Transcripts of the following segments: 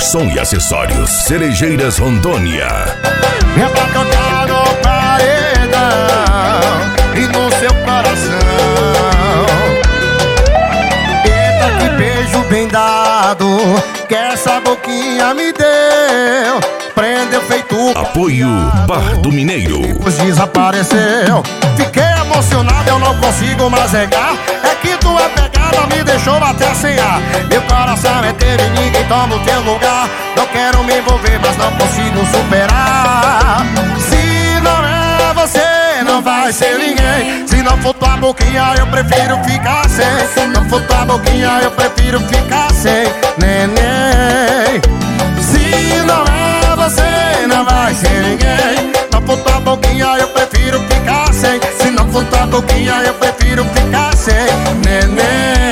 som e acessórios. Cerejeiras Rondônia. É pra tocar no paredão e no seu coração. Eita, que beijo bem dado, que essa boquinha me deu. Prendeu feito Apoio Bar do Mineiro. Desapareceu. Fiquei emocionado, eu não consigo mais negar. É que tua pegada me deixou até sem ar. Meu coração é teu e ninguém toma o teu lugar. Não quero me envolver, mas não consigo superar. Se não é você, não vai ser ninguém. Se não for tua boquinha, eu prefiro ficar sem. Se não for tua boquinha, eu prefiro ficar sem. Neném. Se não é você, não vai ser ninguém. Não for tua boquinha, eu prefiro ficar sem. Se não for tua boquinha, eu prefiro ficar sem. Neném.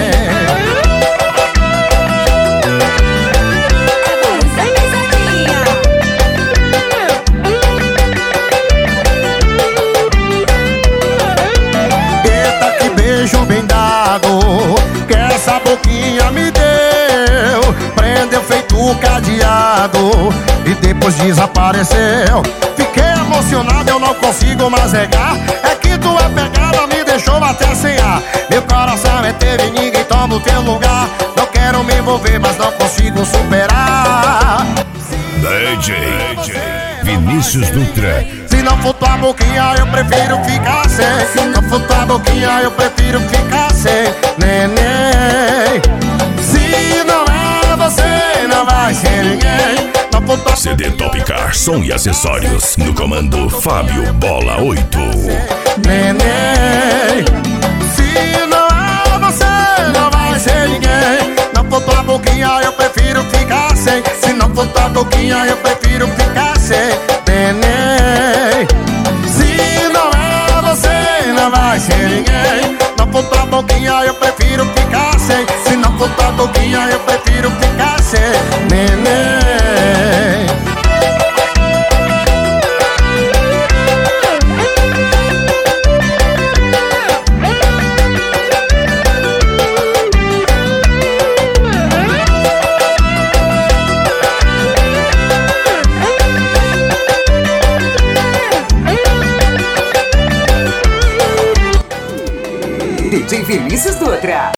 Eita, que beijo bem dado, que essa boquinha me deu. Prendeu feito cadeado e depois desapareceu. Fiquei emocionado, eu não consigo mais negar. É que tua pegada me deixou até sem ar. Meu coração é teu e ninguém toma o teu lugar. Não quero me envolver, mas não consigo superar. DJ Vinícius Dutra. Se não for tua boquinha, eu prefiro ficar sem. Se não for tua boquinha, eu prefiro ficar sem. Neném. Se não é você, não vai ser ninguém. Não for tua CD Top Car, som e acessórios. No comando Fábio Bola 8. Neném. Se não é você, não vai ser ninguém. Não for tua boquinha, eu prefiro ficar sem. Se não for tua boquinha, eu prefiro ficar sem. Neném. Se não é você, não vai ser ninguém. Não for tua boquinha, eu prefiro ficar sem. Se não for tua boquinha, eu prefiro ficar sem. Neném. DJ Vinícius Dutra.